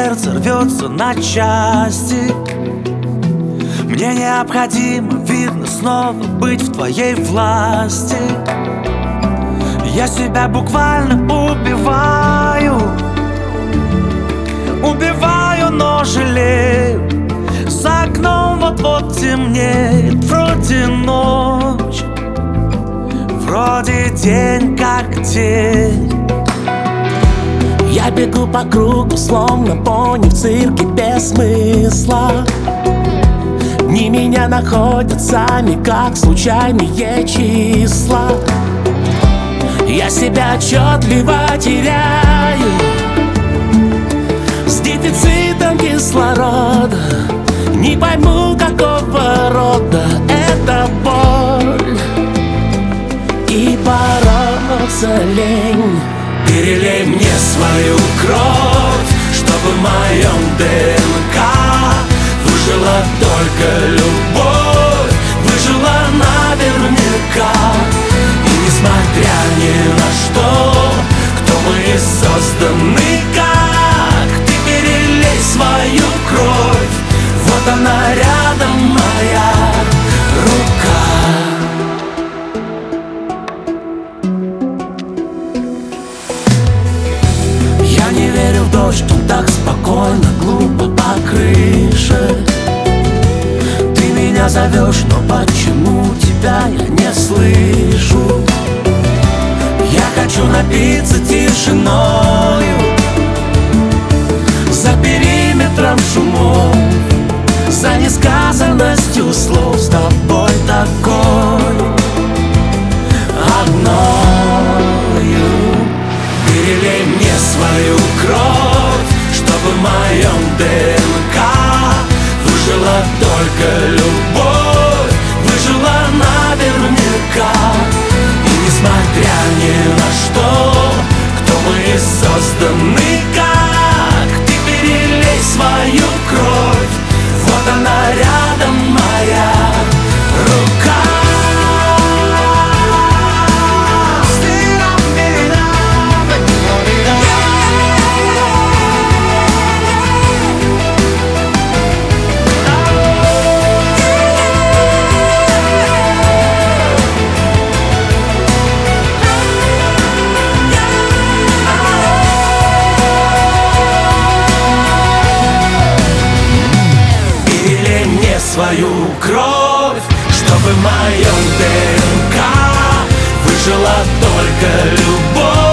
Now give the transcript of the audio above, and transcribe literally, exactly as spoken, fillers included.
сердце рвется на части. Мне необходимо, видно, снова быть в твоей власти. Я себя буквально убиваю, убиваю, но жалею. За окном вот-вот темнеет, вроде ночь, вроде день как день. Я бегу по кругу, словно пони в цирке без смысла. Дни меня находят сами, как случайные числа. Я себя отчетливо теряю, с дефицитом кислорода. Не пойму, какого рода эта боль, и бороться лень. Перелей мне свою кровь, чтобы в моем ДНК выжила только любовь, выжила наверняка. И несмотря ни на что, кто мы созданы как, ты перелей свою кровь, вот она рядом, моя рука. Я не верю в дождь, он так спокойно, глупо по крыше. Ты меня зовешь, но почему тебя я не слышу? Я хочу напиться тишиною, за периметром шумов, за несказанностью слов, с тобой такой одною. Перелей мне свою кровь, чтобы в моем ДНК выжила только любовь, выжила наверняка. И несмотря ни на что, кто мы созданы как, ты перелей свою кровь, вот она рядом, моя рука. Свою кровь, чтобы в моем ДНК выжила только любовь.